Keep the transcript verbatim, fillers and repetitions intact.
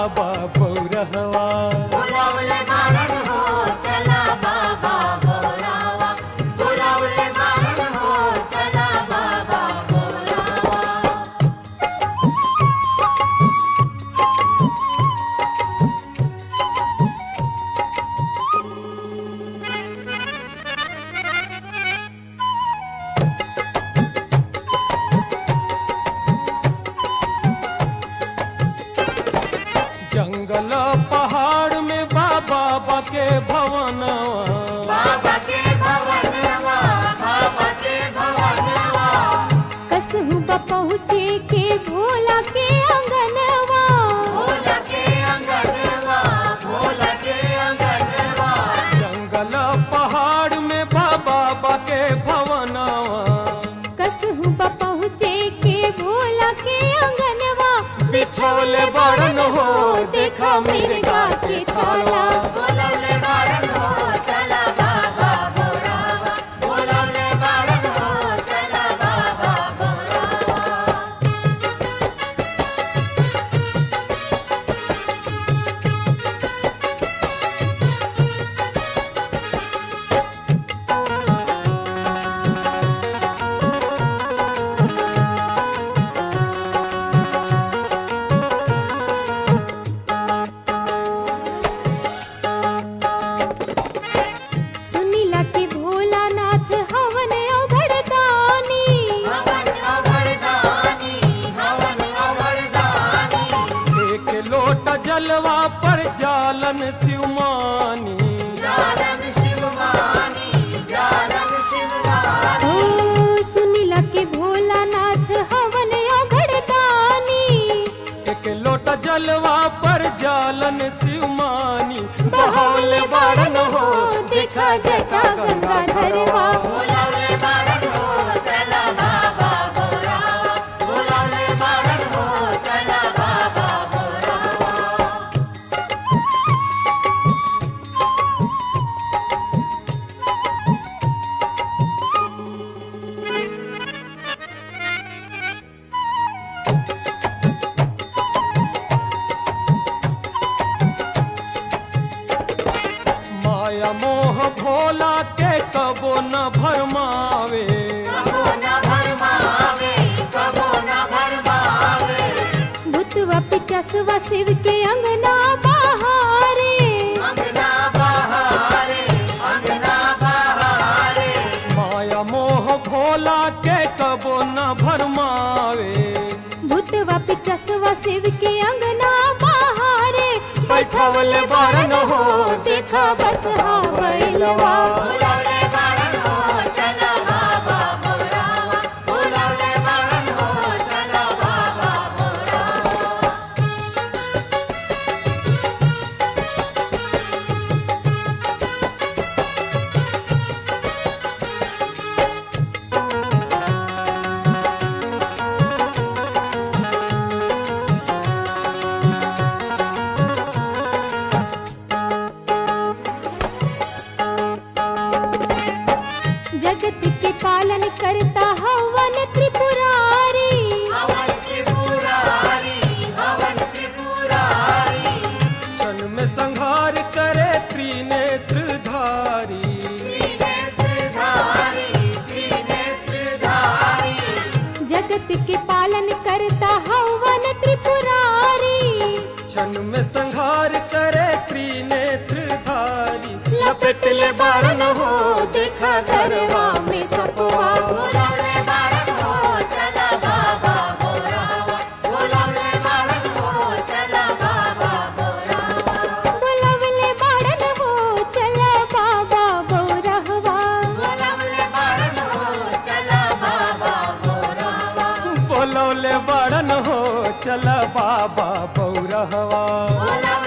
बाबा बौरहवा। बुलावले बारन हो चला बाबा बौरहवा, बुलावले बारन हो चला बाबा बौरहवा। जंगल पहाड़ में बाबा के भवनवा, बाबा के भवनवा, बाबा के भवनवा। कसहु पहुँचे के भोला के अंगनवा, भोला के अंगनवा, भोला के अंगनवा। जंगल पहाड़ में बाबा के भवनवा। कसहु पहुँचे के भोला के अंगनवा। बिछोले बड़न हो देखा मिर्गा के छाला। बुलावले बारन हो चला बाबा बौरहवा, बुलावले बारन हो चला बाबा बौरहवा। सुनीला के भोलानाथ हवन अवघड़दानी। हवन अवघड़दानी, हवन अवघड़दानी। एक लोटा जलवा पर जालन शिवमानी। जालन शिवमानी, जालन शिवमानी। ओ सुनीला के भोलानाथ हवन अवघड़दानी। एक लोटा जलवा पर जालन शिवमानी। बहौले बड़न हो देखा जटा गंगाधरवा। बुलावले बारन हो चला बाबा बौरहवा, बुलावले बारन हो चला बाबा बौरहवा। माया मोह भोला के कबो न भरमावे। कबो न भरमावे, कबो न भरमावे। भूतवा पिचसवा शिव के अंगना बहारे। अंगना बहारे, अंगना बहारे। माया मोह भोला के कबो न भरमावे। भूतवा पिचसवा शिव के अंगना बहारे। बैठवले बड़न हो देखा बसहा बैलवा। बुलावले बारन हो चला बाबा बौरहवा, बुलावले बारन हो चला बाबा बौरहवा। जगत के पालन करता हवन त्रिपुरारी। हवन त्रिपुरारी, हवन त्रिपुरारी। क्षण में संहार करे त्रिनेत्रधारी। त्रिनेत्रधारी, त्रिनेत्रधारी। जगत के पालन करता हवन त्रिपुरारी। क्षण में संहार करे त्रिनेत्रधारी। लपेटले बड़न हो देखा गरवा में सपवा। बुलावले बारन हो चला बाबा बौरहवा, बुलावले बारन हो चला बाबा बौरहवा। बुलावले बाड़न हो चला बाबा बौरहवा। बुलावले बारन हो चला बाबा बौरहवा, बोलौले बड़न हो चला बाबा बौरहवा। बुलावले